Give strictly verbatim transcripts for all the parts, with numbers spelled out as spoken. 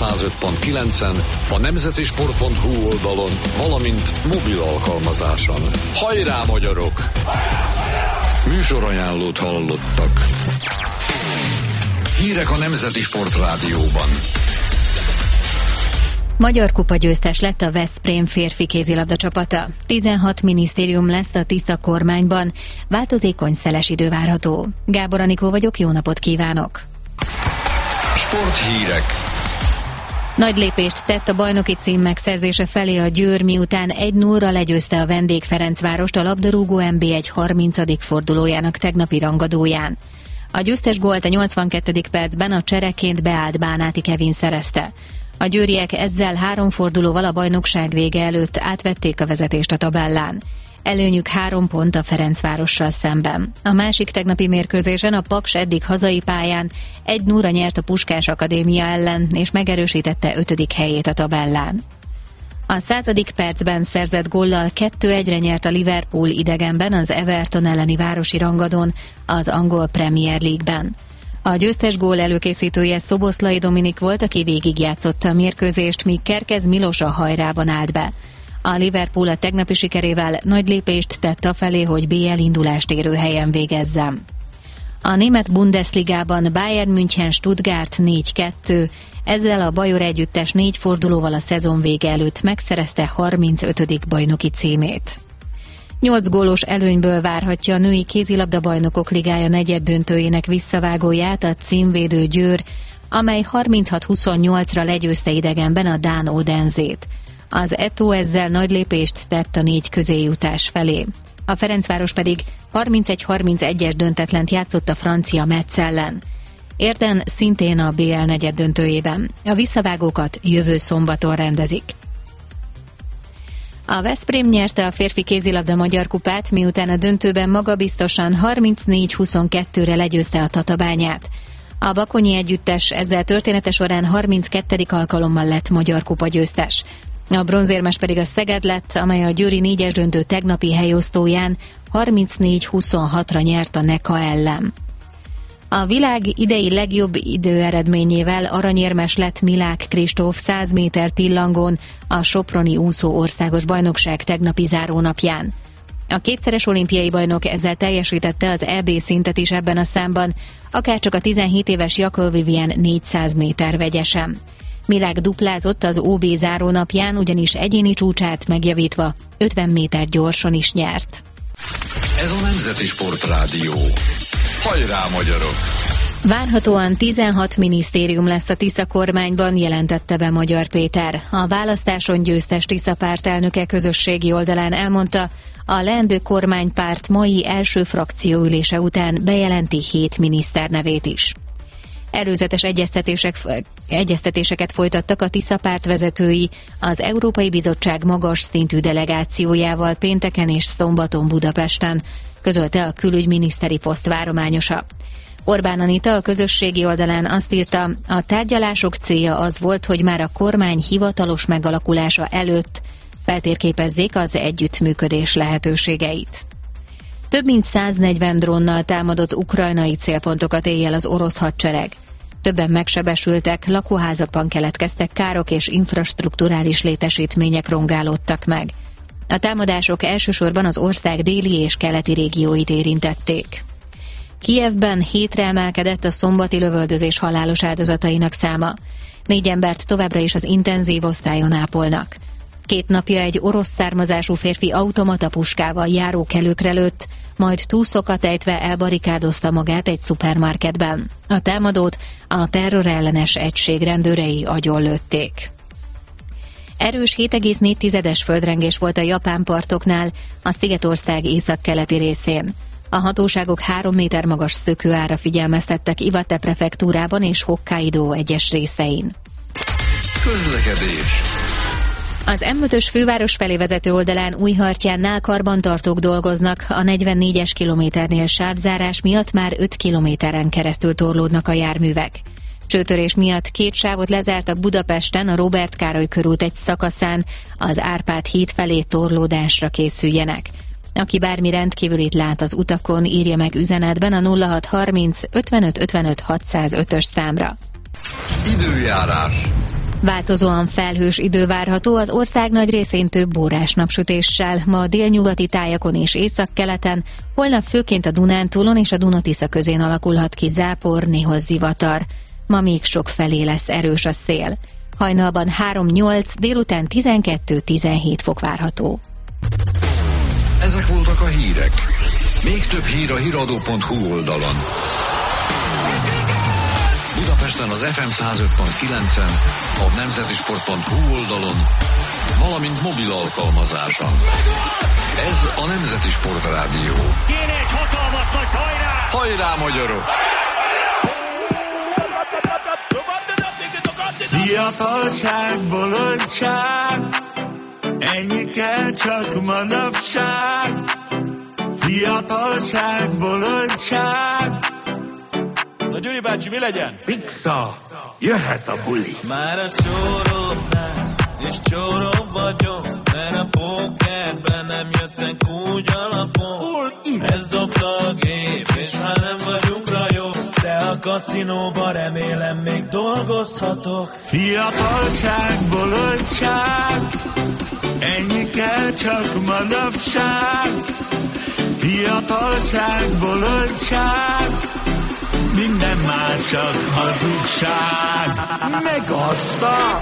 százöt pont kilencen, a nemzeti sport pont hu oldalon, valamint mobil alkalmazáson. Hajrá, magyarok! Műsorajánlót hallottak. Hírek a Nemzeti Sportrádióban. Magyar kupa győztes lett a Veszprém férfi kézilabda csapata. tizenhat minisztérium lesz a tiszta kormányban. Változékony szeles idő várható. Gábor Anikó vagyok, jó napot kívánok! Sporthírek. Nagy lépést tett a bajnoki cím megszerzése felé a Győr, miután egy nullra legyőzte a vendég Ferencvárost a labdarúgó en bé egy harmincadik fordulójának tegnapi rangadóján. A győztes gólt a nyolcvankettedik percben a csereként beállt Bánáti Kevin szerezte. A győriek ezzel három fordulóval a bajnokság vége előtt átvették a vezetést a tabellán. Előnyük három pont a Ferencvárossal szemben. A másik tegnapi mérkőzésen a Paks eddig hazai pályán egy nullra nyert a Puskás Akadémia ellen, és megerősítette ötödik helyét a tabellán. A századik percben szerzett góllal kettő egyre nyert a Liverpool idegenben az Everton elleni városi rangadón az angol Premier League-ben. A győztes gól előkészítője Szoboszlai Dominik volt, aki végigjátszotta a mérkőzést, míg Kerkez Milos a hajrában állt be. A Liverpool a tegnapi sikerével nagy lépést tett afelé, hogy bé el indulást érő helyen végezzen. A német Bundesligában Bayern München Stuttgart négy kettő, ezzel a bajor együttes négy fordulóval a szezon vége előtt megszerezte harmincötödik bajnoki címét. Nyolc gólos előnyből várhatja a női kézilabda bajnokok ligája negyeddöntőjének visszavágóját a címvédő Győr, amely harminchat huszonnyolcra legyőzte idegenben a dán Odenzét. Az Eto ezzel nagy lépést tett a négy közéjutás felé. A Ferencváros pedig harmincegy harmincegyes döntetlent játszott a francia Metz ellen. Érden szintén a bé el negyeddöntőjében. A visszavágókat jövő szombaton rendezik. A Veszprém nyerte a férfi kézilabda magyar kupát, miután a döntőben magabiztosan harmincnégy huszonkettőre legyőzte a Tatabányát. A bakonyi együttes ezzel története során harminckettedik alkalommal lett magyar kupa győztes. A bronzérmes pedig a Szeged lett, amely a győri négyes döntő tegnapi helyosztóján harmincnégy huszonhatra nyert a Neka ellen. A világ idei legjobb időeredményével aranyérmes lett Milák Kristóf száz méter pillangón a soproni úszó országos bajnokság tegnapi zárónapján. A kétszeres olimpiai bajnok ezzel teljesítette az é bé szintet is ebben a számban, akárcsak a tizenhét éves Jakov Vivien négyszáz méter vegyesen. Milák duplázott az o bé zárónapján, ugyanis egyéni csúcsát megjavítva ötven méter gyorsan is nyert. Ez a Nemzeti Sportrádió. Hajrá, magyarok! Várhatóan tizenhat minisztérium lesz a Tisza kormányban, jelentette be Magyar Péter. A választáson győztes Tisza párt elnöke közösségi oldalán elmondta, a leendő kormánypárt mai első frakcióülése után bejelenti hét miniszter nevét is. Előzetes egyeztetések, egyeztetéseket folytattak a Tisza párt vezetői az Európai Bizottság magas szintű delegációjával pénteken és szombaton Budapesten, közölte a külügyminiszteri poszt várományosa. Orbán Anita a közösségi oldalán azt írta, a tárgyalások célja az volt, hogy már a kormány hivatalos megalakulása előtt feltérképezzék az együttműködés lehetőségeit. Több mint száznegyven drónnal támadott ukrajnai célpontokat éjjel az orosz hadsereg. Többen megsebesültek, lakóházakban keletkeztek károk és infrastrukturális létesítmények rongálódtak meg. A támadások elsősorban az ország déli és keleti régióit érintették. Kijevben hétre emelkedett a szombati lövöldözés halálos áldozatainak száma. Négy embert továbbra is az intenzív osztályon ápolnak. Két napja egy orosz származású férfi automata puskával járókelőkre lőtt, majd túszokat ejtve elbarikádozta magát egy szupermarketben. A támadót a terrorellenes egység rendőrei agyonlőtték. Erős hét egész négy tizedes földrengés volt a japán partoknál, a Szigetország északkeleti részén. A hatóságok három méter magas szökőárra figyelmeztettek Iwate prefektúrában és Hokkaido egyes részein. Közlekedés. Az em ötös főváros felé vezető oldalán Újhartyánnál karbantartók dolgoznak, a negyvennégyes kilométernél sávzárás miatt már öt kilométeren keresztül torlódnak a járművek. Csőtörés miatt két sávot lezártak Budapesten, a Róbert Károly körút egy szakaszán, az Árpád híd felé torlódásra készüljenek. Aki bármi rendkívülit lát az utakon, írja meg üzenetben a nulla hat harminc ötvenöt ötvenöt hatszázötös számra. Időjárás. Változóan felhős idő várható, az ország nagy részén több órás napsütéssel, ma a délnyugati tájakon és északkeleten, holnap főként a Dunántúlon és a Duna-Tisza közén alakulhat ki zápor, néha zivatar. Ma még sok felé lesz erős a szél. Hajnalban három-nyolc, délután tizenkettő-tizenhét fok várható. Ezek voltak a hírek. Még több hír a híradó pont hu oldalon. Budapesten az ef em száz öt pont kilencen, a nemzeti sport pont hu oldalon, valamint mobil alkalmazáson. Ez a Nemzeti Sportrádió. Kéne egy hatalmas nagy hajrá! Hajrá, magyarok! Fiatalság, bolondság, ennyi kell csak manapság. Fiatalság, bolondság. Na Gyuri bácsi, mi legyen? Pizza, jöhet a buli. Már a csóródnál, és csóró vagyok, mert a pókerben nem jöttek úgy alapon. Ez dobta a gép, és már nem vagyunk rajok, de a kaszinóban remélem még dolgozhatok. Fiatalság, bolondság, ennyi kell csak manapság. Fiatalság, bolondság, minden már csak hazugság. Megadta!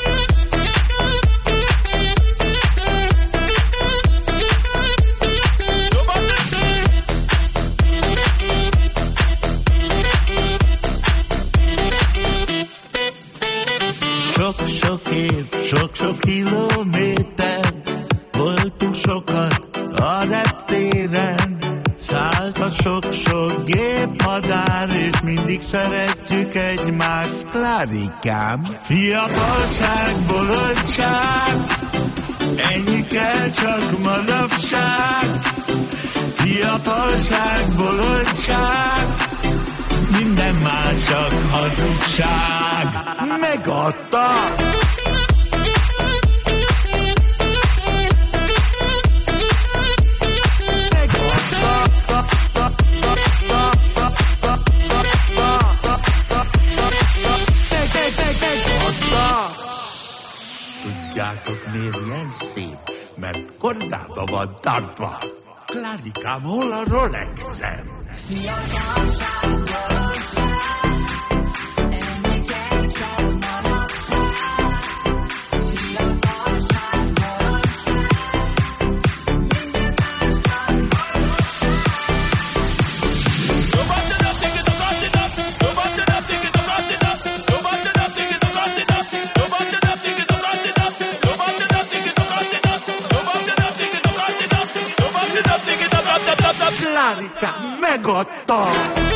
Sok-sok év, sok-sok kilométer, voltunk sokat a reptéren. Szállt a sok-sok gép madár, és mindig szeretjük egymást, Klárikám. Fiatalság, bolondság, ennyi kell csak manapság. Fiatalság, bolondság, minden már csak hazugság. Megadta! Tudjátok, miért ilyen szép? Mert kordába van tartva. Klárikám, hol a Rolexem? Fiatalság, bolondság, ennyi kell csak manapság. Fiatalság, bolondság, minden más csak hazugság. Klárikám, megadta!